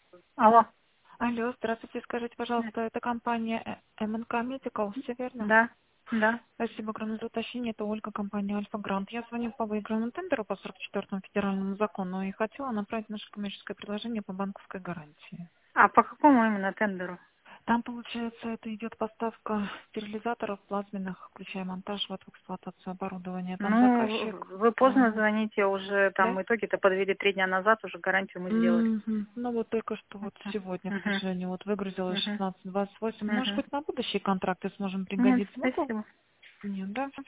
Алло, Алло, здравствуйте, скажите, пожалуйста, это компания МНК Медикал, все верно? да, да. Спасибо огромное за уточнение, это Ольга, компания Альфа Грант. Я звоню по выигранному тендеру по 44-му федеральному закону и хотела направить наше коммерческое предложение по банковской гарантии. А по какому именно тендеру? Там, получается, это идет поставка стерилизаторов плазменных, включая монтаж, в эксплуатацию оборудования. Там Ну, заказчик, вы поздно звоните, уже да? там итоги-то подвели 3 дня назад, уже гарантию мы сделали. Мгм. Ну вот только что вот сегодня, к Угу, сожалению, вот выгрузилось угу, 16:28. Может угу. быть, на будущие контракты сможем Нет, пригодиться? Ну, спасибо. нет, да?